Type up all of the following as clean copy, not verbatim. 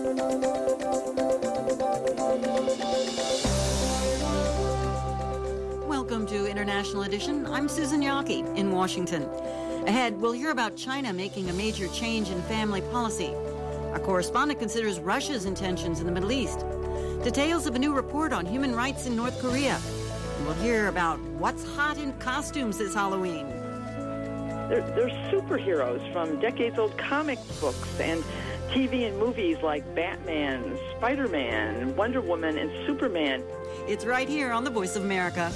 Welcome to International Edition. I'm Susan Yockey in Washington. Ahead, we'll hear about China making a major change in family policy. Our correspondent considers Russia's intentions in the Middle East. Details of a new report on human rights in North Korea. And we'll hear about what's hot in costumes this Halloween. They're superheroes from decades-old comic books and TV and movies like Batman, Spider-Man, Wonder Woman, and Superman. It's right here on The Voice of America.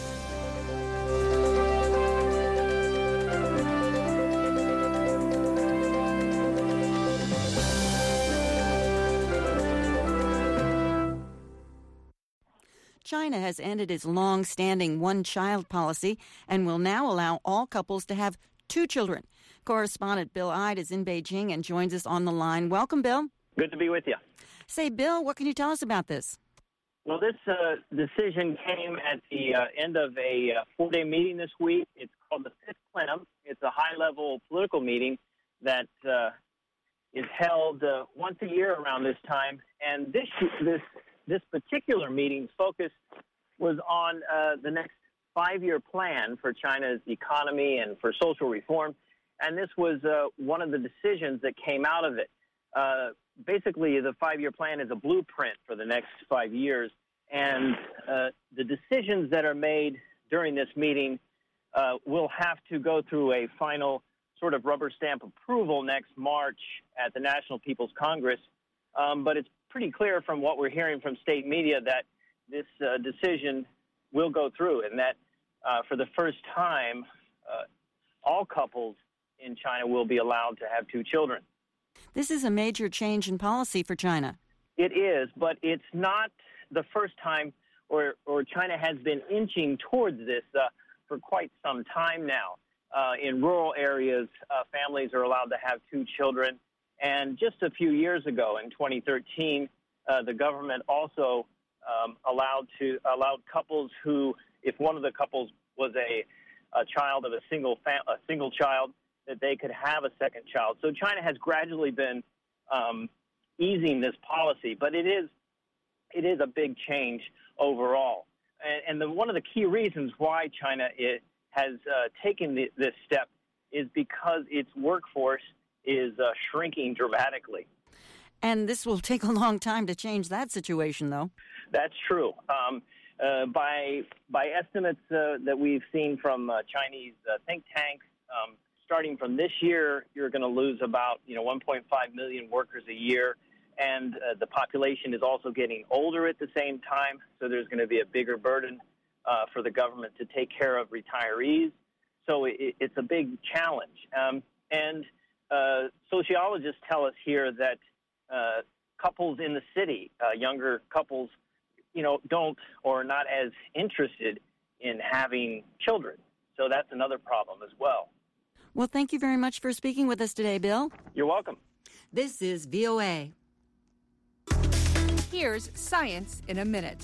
China has ended its long-standing one-child policy and will now allow all couples to have 2 children. Correspondent Bill Ide is in Beijing and joins us on the line. Welcome, Bill. Good to be with you. Say, Bill, what can you tell us about this? Well, this decision came at the end of a 4-day meeting this week. It's called the Fifth Plenum. It's a high-level political meeting that is held once a year around this time. And this particular meeting's focus was on the next 5-year plan for China's economy and for social reform. And this was one of the decisions that came out of it. Basically, the 5-year plan is a blueprint for the next 5 years. And the decisions that are made during this meeting will have to go through a final sort of rubber stamp approval next March at the National People's Congress. But it's pretty clear from what we're hearing from state media that this decision will go through, and that for the first time, all couples in China will be allowed to have 2 children. This is a major change in policy for China. It is, but it's not the first time, or China has been inching towards this for quite some time now. In rural areas, families are allowed to have 2 children. And just a few years ago, in 2013, the government also allowed couples who, if one of the couples was a child of a single child, that they could have a second child. So China has gradually been easing this policy, but it is a big change overall. And one of the key reasons why China has taken this step is because its workforce is shrinking dramatically. And this will take a long time to change that situation, though. That's true. By estimates that we've seen from Chinese think tanks, starting from this year, you're going to lose about 1.5 million workers a year, and the population is also getting older at the same time, so there's going to be a bigger burden for the government to take care of retirees. So it's a big challenge. And sociologists tell us here that couples in the city, younger couples, don't or are not as interested in having children. So that's another problem as well. Well, thank you very much for speaking with us today, Bill. You're welcome. This is VOA. Here's Science in a Minute.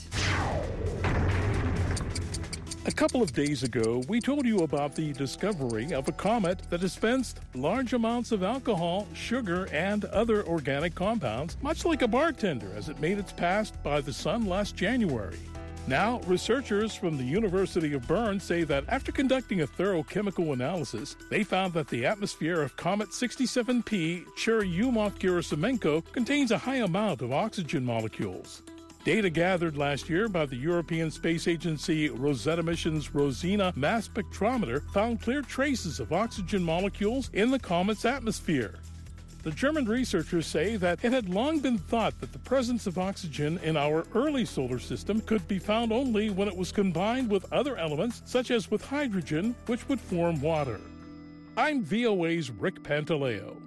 A couple of days ago, we told you about the discovery of a comet that dispensed large amounts of alcohol, sugar, and other organic compounds, much like a bartender as it made its pass by the sun last January. Now, researchers from the University of Bern say that after conducting a thorough chemical analysis, they found that the atmosphere of Comet 67P Churyumov-Gerasimenko contains a high amount of oxygen molecules. Data gathered last year by the European Space Agency Rosetta mission's Rosina mass spectrometer found clear traces of oxygen molecules in the comet's atmosphere. The German researchers say that it had long been thought that the presence of oxygen in our early solar system could be found only when it was combined with other elements, such as with hydrogen, which would form water. I'm VOA's Rick Pantaleo.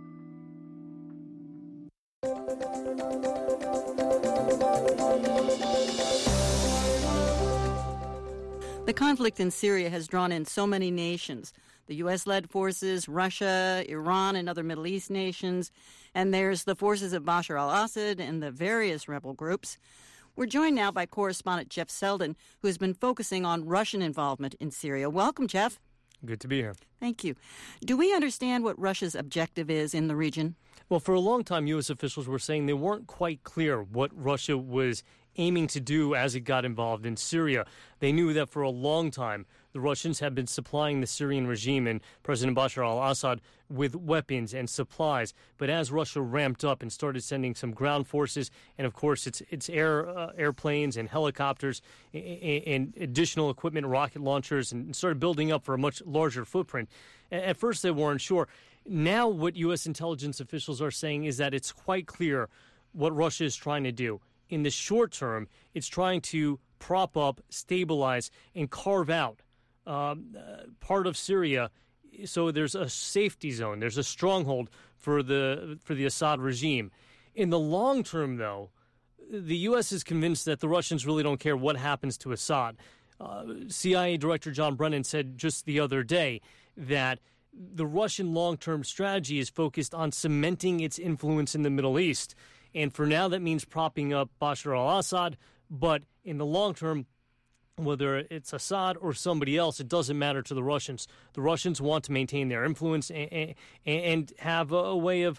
The conflict in Syria has drawn in so many nations. The U.S.-led forces, Russia, Iran, and other Middle East nations. And there's the forces of Bashar al-Assad and the various rebel groups. We're joined now by correspondent Jeff Selden, who has been focusing on Russian involvement in Syria. Welcome, Jeff. Good to be here. Thank you. Do we understand what Russia's objective is in the region? Well, for a long time, U.S. officials were saying they weren't quite clear what Russia was aiming to do as it got involved in Syria. They knew that for a long time, the Russians had been supplying the Syrian regime and President Bashar al-Assad with weapons and supplies. But as Russia ramped up and started sending some ground forces and, of course, its airplanes and helicopters and additional equipment, rocket launchers, and started building up for a much larger footprint, at first they weren't sure. Now what U.S. intelligence officials are saying is that it's quite clear what Russia is trying to do. In the short term, it's trying to prop up, stabilize, and carve out part of Syria, so there's a safety zone, there's a stronghold for the Assad regime. In the long term, though, the U.S. is convinced that the Russians really don't care what happens to Assad. CIA Director John Brennan said just the other day that the Russian long-term strategy is focused on cementing its influence in the Middle East. And for now, that means propping up Bashar al-Assad. But in the long term, whether it's Assad or somebody else, it doesn't matter to the Russians. The Russians want to maintain their influence and have a way of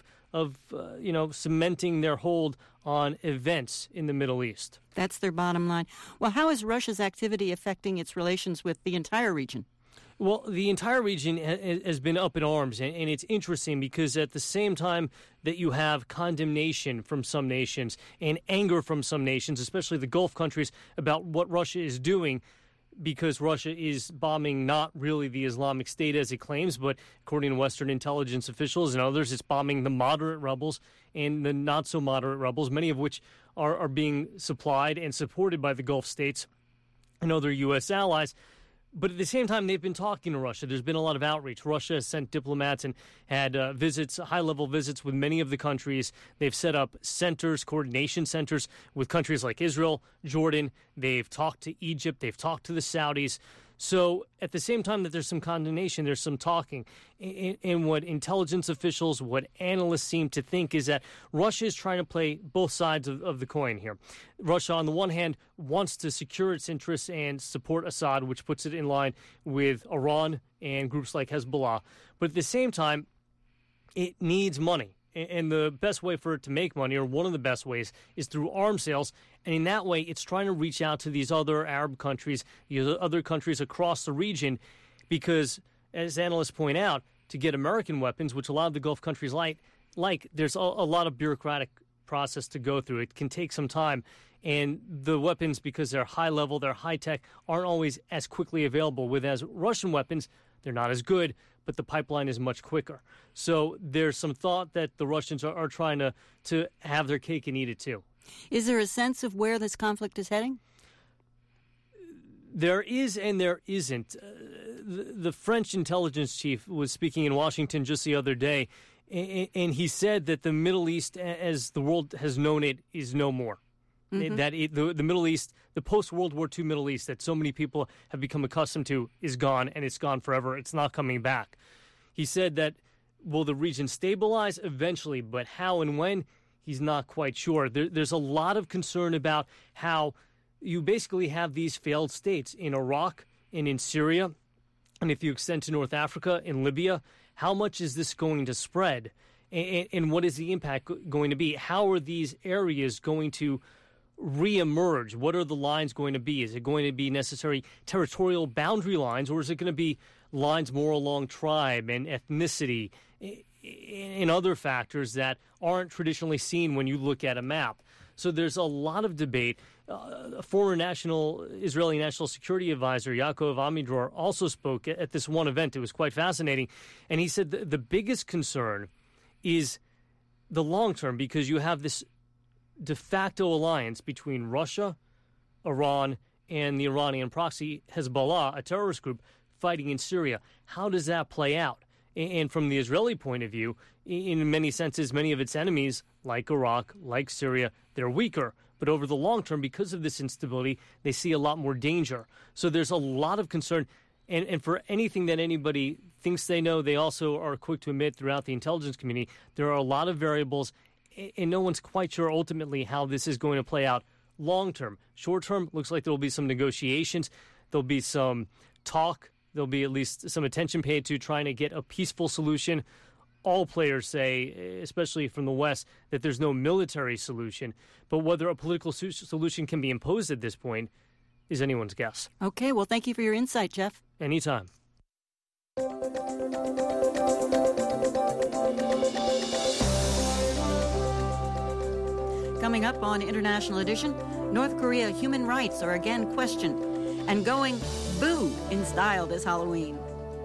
cementing their hold on events in the Middle East. That's their bottom line. Well, how is Russia's activity affecting its relations with the entire region? Well, the entire region has been up in arms, and it's interesting because at the same time that you have condemnation from some nations and anger from some nations, especially the Gulf countries, about what Russia is doing, because Russia is bombing not really the Islamic State as it claims, but according to Western intelligence officials and others, it's bombing the moderate rebels and the not-so-moderate rebels, many of which are being supplied and supported by the Gulf states and other U.S. allies. But at the same time, they've been talking to Russia. There's been a lot of outreach. Russia has sent diplomats and had high-level visits with many of the countries. They've set up centers, coordination centers with countries like Israel, Jordan. They've talked to Egypt. They've talked to the Saudis. So at the same time that there's some condemnation, there's some talking. And what intelligence officials, what analysts seem to think is that Russia is trying to play both sides of the coin here. Russia, on the one hand, wants to secure its interests and support Assad, which puts it in line with Iran and groups like Hezbollah. But at the same time, it needs money. And the best way for it to make money, or one of the best ways, is through arms sales. And in that way, it's trying to reach out to these other Arab countries, these other countries across the region, because, as analysts point out, to get American weapons, which a lot of the Gulf countries like there's a lot of bureaucratic process to go through. It can take some time. And the weapons, because they're high level, they're high tech, aren't always as quickly available. Whereas Russian weapons, they're not as good, but the pipeline is much quicker. So there's some thought that the Russians are trying to have their cake and eat it too. Is there a sense of where this conflict is heading? There is and there isn't. The French intelligence chief was speaking in Washington just the other day, and he said that the Middle East, as the world has known it, is no more. Mm-hmm. That the Middle East, the post-World War II Middle East that so many people have become accustomed to, is gone, and it's gone forever. It's not coming back. He said that, will the region stabilize? Eventually, but how and when, he's not quite sure. There's a lot of concern about how you basically have these failed states in Iraq and in Syria, and if you extend to North Africa, in Libya, how much is this going to spread? And what is the impact going to be? How are these areas going to reemerge? What are the lines going to be? Is it going to be necessary territorial boundary lines, or is it going to be lines more along tribe and ethnicity and other factors that aren't traditionally seen when you look at a map? So there's a lot of debate. A former Israeli National Security Advisor, Yaakov Amidror, also spoke at this one event. It was quite fascinating. And he said the biggest concern is the long term, because you have this de facto alliance between Russia, Iran, and the Iranian proxy Hezbollah, a terrorist group, fighting in Syria. How does that play out? And from the Israeli point of view, in many senses, many of its enemies, like Iraq, like Syria, they're weaker. But over the long term, because of this instability, they see a lot more danger. So there's a lot of concern. And for anything that anybody thinks they know, they also are quick to admit throughout the intelligence community, there are a lot of variables, and no one's quite sure ultimately how this is going to play out long term. Short term, looks like there will be some negotiations. There'll be some talk. There'll be at least some attention paid to trying to get a peaceful solution. all players say, especially from the West, that there's no military solution. But whether a political solution can be imposed at this point is anyone's guess. Okay, well, thank you for your insight, Jeff. Anytime. Coming up on International Edition, North Korea human rights are again questioned and going boo in style this Halloween.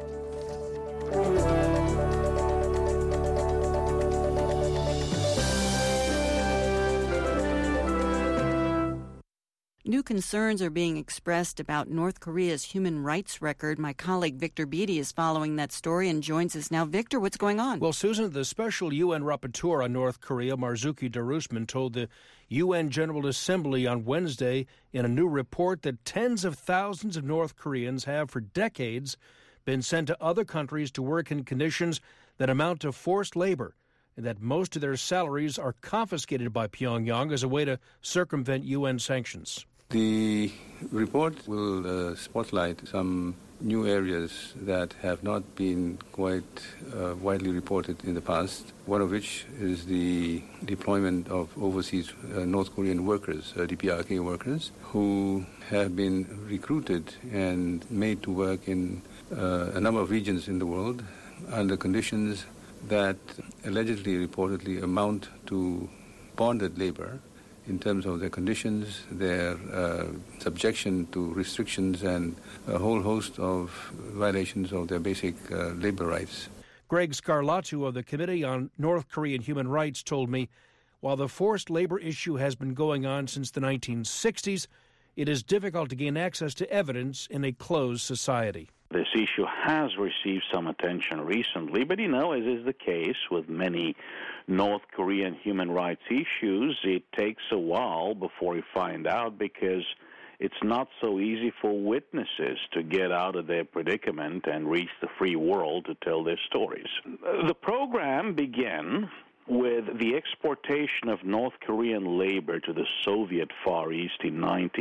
New concerns are being expressed about North Korea's human rights record. My colleague Victor Beatty is following that story and joins us now. Victor, what's going on? Well, Susan, the special UN rapporteur on North Korea, Marzuki Darusman, told the UN General Assembly on Wednesday in a new report that tens of thousands of North Koreans have for decades been sent to other countries to work in conditions that amount to forced labor, and that most of their salaries are confiscated by Pyongyang as a way to circumvent UN sanctions. The report will spotlight some new areas that have not been quite widely reported in the past, one of which is the deployment of overseas North Korean workers, DPRK workers, who have been recruited and made to work in a number of regions in the world under conditions that allegedly, reportedly amount to bonded labor in terms of their conditions, their subjection to restrictions, and a whole host of violations of their basic labor rights. Greg Scarlatu of the Committee on North Korean Human Rights told me, while the forced labor issue has been going on since the 1960s, it is difficult to gain access to evidence in a closed society. This issue has received some attention recently, but as is the case with many North Korean human rights issues, it takes a while before you find out because it's not so easy for witnesses to get out of their predicament and reach the free world to tell their stories. The program began with the exportation of North Korean labor to the Soviet Far East in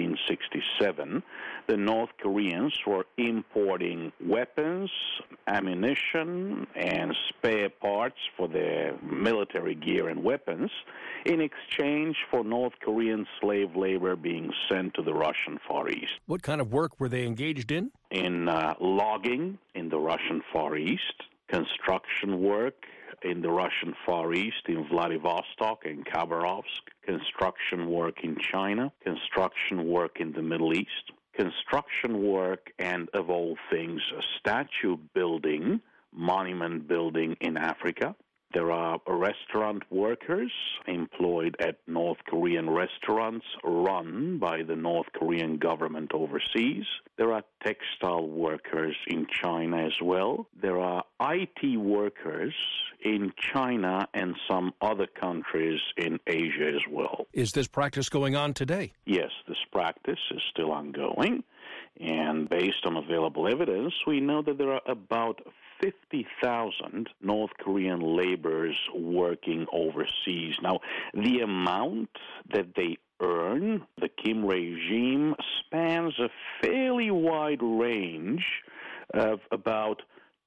1967. The North Koreans were importing weapons, ammunition, and spare parts for their military gear and weapons in exchange for North Korean slave labor being sent to the Russian Far East. What kind of work were they engaged in? In logging in the Russian Far East, construction work in the Russian Far East, in Vladivostok and Khabarovsk, construction work in China, construction work in the Middle East, construction work, and of all things, statue building, monument building in Africa. There are restaurant workers employed at North Korean restaurants run by the North Korean government overseas. There are textile workers in China as well. There are IT workers in China and some other countries in Asia as well. Is this practice going on today? Yes, this practice is still ongoing. And based on available evidence, we know that there are about 50,000 North Korean laborers working overseas. Now, the amount that they earn, the Kim regime spans a fairly wide range of about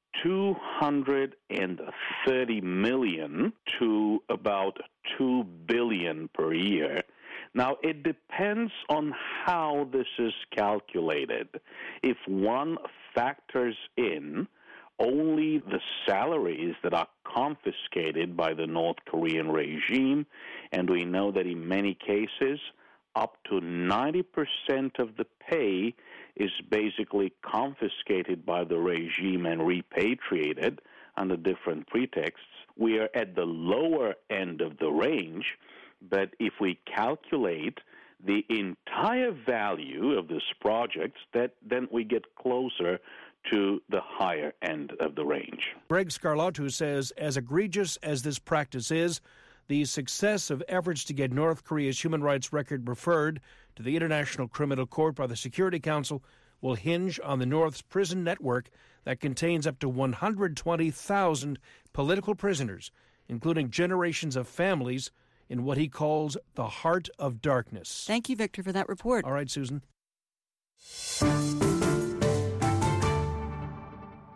230 million to about 2 billion per year. Now, it depends on how this is calculated. If one factors in only the salaries that are confiscated by the North Korean regime, and we know that in many cases, up to 90% of the pay is basically confiscated by the regime and repatriated under different pretexts. We are at the lower end of the range, but if we calculate the entire value of this project, then we get closer to the higher end of the range. Greg Scarlatu says, as egregious as this practice is, the success of efforts to get North Korea's human rights record referred to the International Criminal Court by the Security Council will hinge on the North's prison network that contains up to 120,000 political prisoners, including generations of families in what he calls the heart of darkness. Thank you, Victor, for that report. All right, Susan.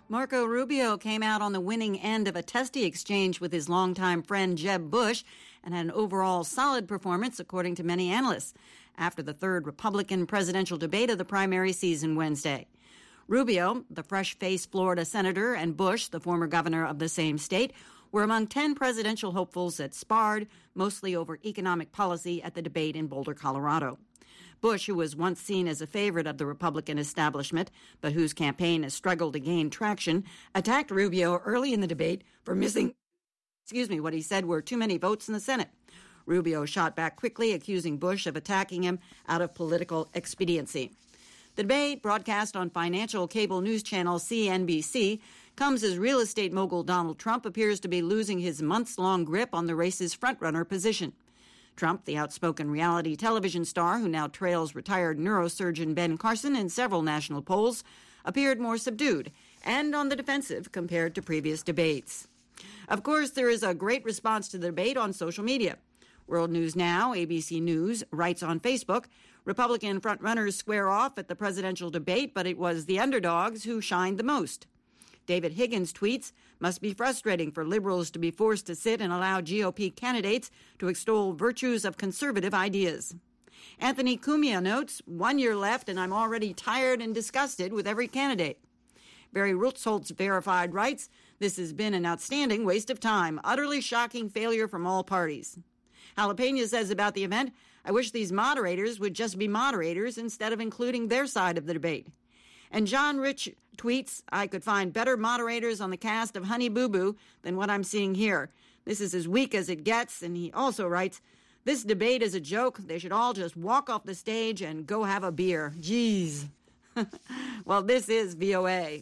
Marco Rubio came out on the winning end of a testy exchange with his longtime friend Jeb Bush and had an overall solid performance, according to many analysts, after the third Republican presidential debate of the primary season Wednesday. Rubio, the fresh-faced Florida senator, and Bush, the former governor of the same state, were among 10 presidential hopefuls that sparred, mostly over economic policy, at the debate in Boulder, Colorado. Bush, who was once seen as a favorite of the Republican establishment, but whose campaign has struggled to gain traction, attacked Rubio early in the debate for missing, what he said were too many votes in the Senate. Rubio shot back quickly, accusing Bush of attacking him out of political expediency. The debate, broadcast on financial cable news channel CNBC, comes as real estate mogul Donald Trump appears to be losing his months-long grip on the race's frontrunner position. Trump, the outspoken reality television star who now trails retired neurosurgeon Ben Carson in several national polls, appeared more subdued and on the defensive compared to previous debates. Of course, there is a great response to the debate on social media. World News Now, ABC News, writes on Facebook, Republican frontrunners square off at the presidential debate, but it was the underdogs who shined the most. David Higgins tweets, must be frustrating for liberals to be forced to sit and allow GOP candidates to extol virtues of conservative ideas. Anthony Cumia notes, 1 year left and I'm already tired and disgusted with every candidate. Barry Rutholtz verified writes, this has been an outstanding waste of time, utterly shocking failure from all parties. Jalapeno says about the event, I wish these moderators would just be moderators instead of including their side of the debate. And John Rich tweets, I could find better moderators on the cast of Honey Boo Boo than what I'm seeing here. This is as weak as it gets. And he also writes, this debate is a joke. They should all just walk off the stage and go have a beer. Jeez. Well, this is VOA.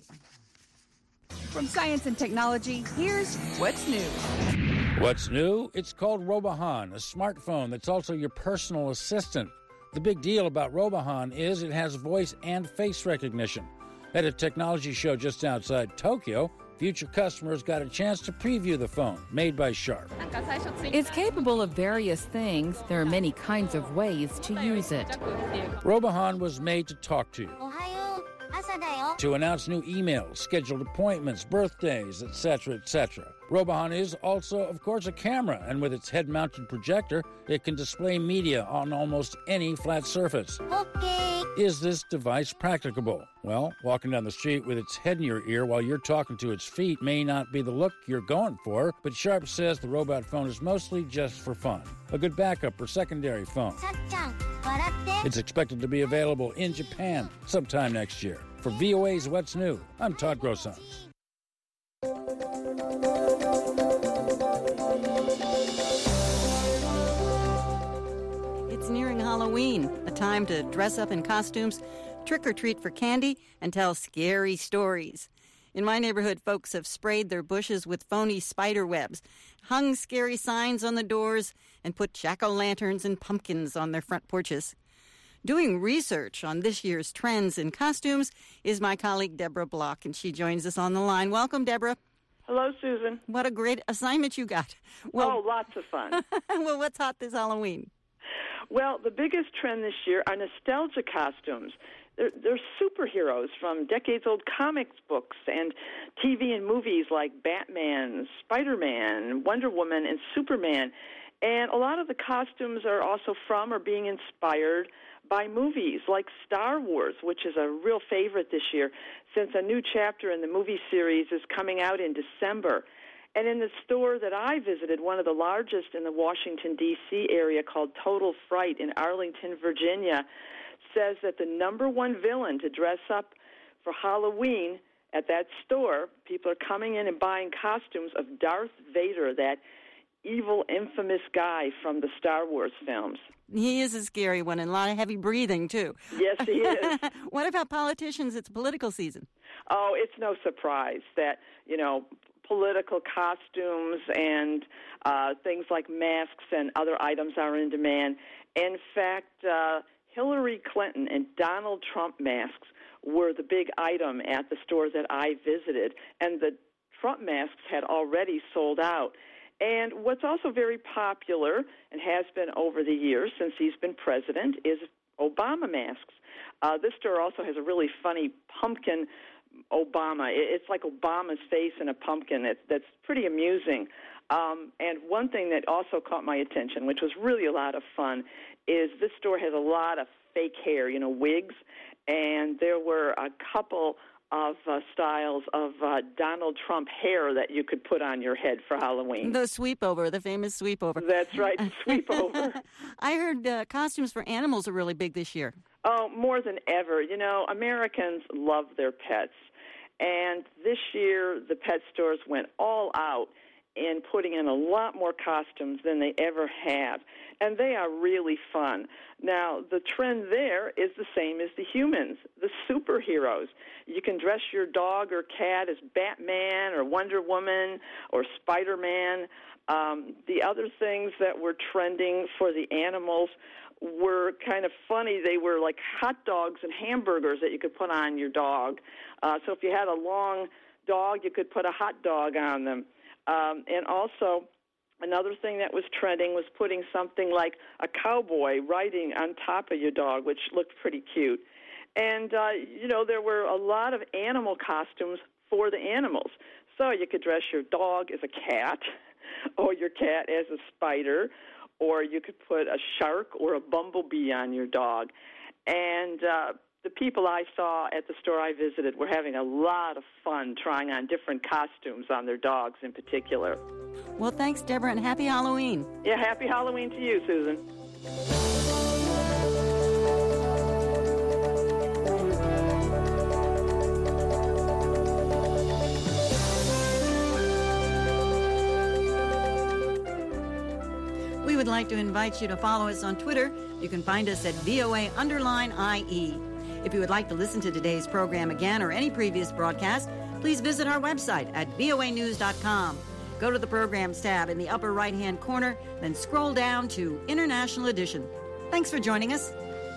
From Science and Technology, here's What's New. What's new? It's called Robohan, a smartphone that's also your personal assistant. The big deal about Robohan is it has voice and face recognition. At a technology show just outside Tokyo, future customers got a chance to preview the phone, made by Sharp. It's capable of various things. There are many kinds of ways to use it. Robohan was made to talk to you, to announce new emails, scheduled appointments, birthdays, etc., etc. Robohan is also, of course, a camera, and with its head-mounted projector, it can display media on almost any flat surface. Okay. Is this device practicable? Well, walking down the street with its head in your ear while you're talking to its feet may not be the look you're going for, but Sharp says the robot phone is mostly just for fun. A good backup or secondary phone. It's expected to be available in Japan sometime next year. For VOA's What's New, I'm Todd Grosson. It's nearing Halloween, a time to dress up in costumes, trick or treat for candy, and tell scary stories. In my neighborhood, folks have sprayed their bushes with phony spider webs, hung scary signs on the doors, and put jack-o'-lanterns and pumpkins on their front porches. Doing research on this year's trends in costumes is my colleague Deborah Block, and she joins us on the line. Welcome, Deborah. Hello, Susan. What a great assignment you got. Well, lots of fun. Well, what's hot this Halloween? Well, the biggest trend this year are nostalgia costumes. They're superheroes from decades-old comics books and TV and movies like Batman, Spider-Man, Wonder Woman, and Superman. And a lot of the costumes are also from or being inspired by movies like Star Wars, which is a real favorite this year, since a new chapter in the movie series is coming out in December. And in the store that I visited, one of the largest in the Washington, D.C. area called Total Fright in Arlington, Virginia, says that the number one villain to dress up for Halloween at that store, people are coming in and buying costumes of Darth Vader, that evil, infamous guy from the Star Wars films. He is a scary one and a lot of heavy breathing, too. Yes, he is. What about politicians? It's political season. Oh, it's no surprise that, political costumes and things like masks and other items are in demand. In fact, Hillary Clinton and Donald Trump masks were the big item at the store that I visited, and the Trump masks had already sold out. And what's also very popular and has been over the years since he's been president is Obama masks. This store also has a really funny pumpkin Obama. It's like Obama's face in a pumpkin. That's pretty amusing. And one thing that also caught my attention, which was really a lot of fun, is this store has a lot of fake hair, wigs, and there were a couple of styles of Donald Trump hair that you could put on your head for Halloween. The sweepover, the famous sweepover. That's right, sweepover. I heard costumes for animals are really big this year. Oh, more than ever. Americans love their pets. And this year, the pet stores went all out in putting in a lot more costumes than they ever have. And they are really fun. Now, the trend there is the same as the humans, the superheroes. You can dress your dog or cat as Batman or Wonder Woman or Spider-Man. The other things that were trending for the animals were kind of funny. They were like hot dogs and hamburgers that you could put on your dog. So if you had a long dog, you could put a hot dog on them. And also, another thing that was trending was putting something like a cowboy riding on top of your dog, which looked pretty cute. And, there were a lot of animal costumes for the animals. So you could dress your dog as a cat or your cat as a spider, or you could put a shark or a bumblebee on your dog. And the people I saw at the store I visited were having a lot of fun trying on different costumes on their dogs in particular. Well, thanks, Deborah, and happy Halloween. Yeah, happy Halloween to you, Susan. We would like to invite you to follow us on Twitter. You can find us at VOA_IE. If you would like to listen to today's program again or any previous broadcast, please visit our website at voanews.com. Go to the Programs tab in the upper right-hand corner, then scroll down to International Edition. Thanks for joining us.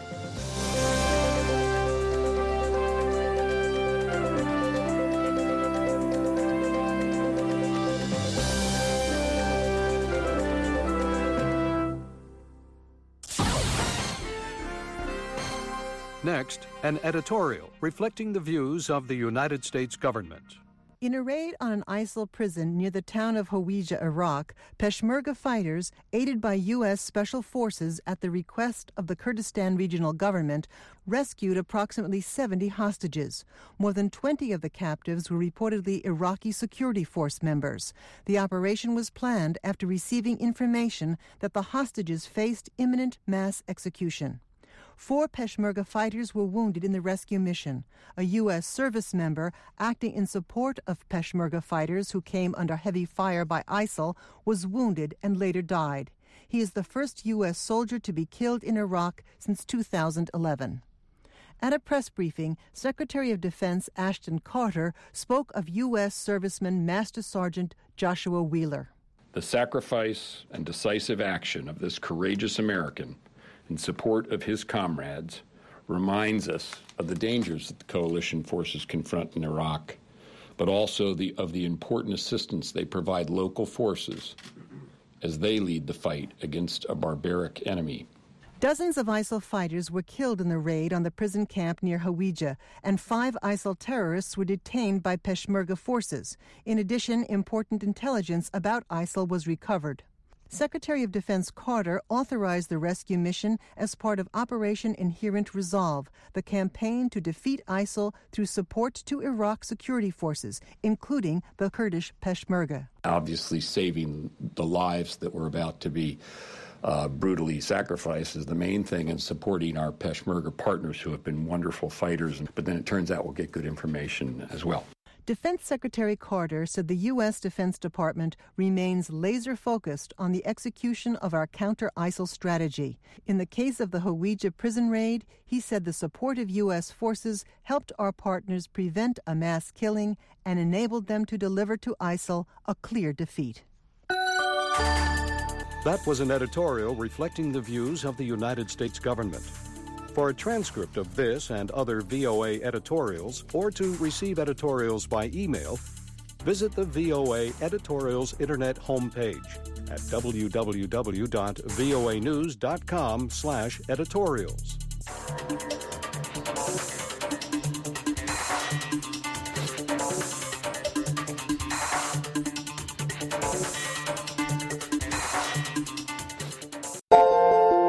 Next, an editorial reflecting the views of the United States government. In a raid on an ISIL prison near the town of Hawija, Iraq, Peshmerga fighters, aided by U.S. Special Forces at the request of the Kurdistan Regional Government, rescued approximately 70 hostages. More than 20 of the captives were reportedly Iraqi security force members. The operation was planned after receiving information that the hostages faced imminent mass execution. 4 Peshmerga fighters were wounded in the rescue mission. A U.S. service member acting in support of Peshmerga fighters who came under heavy fire by ISIL was wounded and later died. He is the first U.S. soldier to be killed in Iraq since 2011. At a press briefing, Secretary of Defense Ashton Carter spoke of U.S. serviceman Master Sergeant Joshua Wheeler. The sacrifice and decisive action of this courageous American in support of his comrades reminds us of the dangers that the coalition forces confront in Iraq, but also of the important assistance they provide local forces as they lead the fight against a barbaric enemy. Dozens of ISIL fighters were killed in the raid on the prison camp near Hawija, and 5 ISIL terrorists were detained by Peshmerga forces. In addition, important intelligence about ISIL was recovered. Secretary of Defense Carter authorized the rescue mission as part of Operation Inherent Resolve, the campaign to defeat ISIL through support to Iraq security forces, including the Kurdish Peshmerga. Obviously, saving the lives that were about to be brutally sacrificed is the main thing, and supporting our Peshmerga partners who have been wonderful fighters. But then it turns out we'll get good information as well. Defense Secretary Carter said the U.S. Defense Department remains laser-focused on the execution of our counter-ISIL strategy. In the case of the Hawija prison raid, he said the support of U.S. forces helped our partners prevent a mass killing and enabled them to deliver to ISIL a clear defeat. That was an editorial reflecting the views of the United States government. For a transcript of this and other VOA editorials, or to receive editorials by email, visit the VOA Editorials Internet homepage at www.voanews.com/editorials.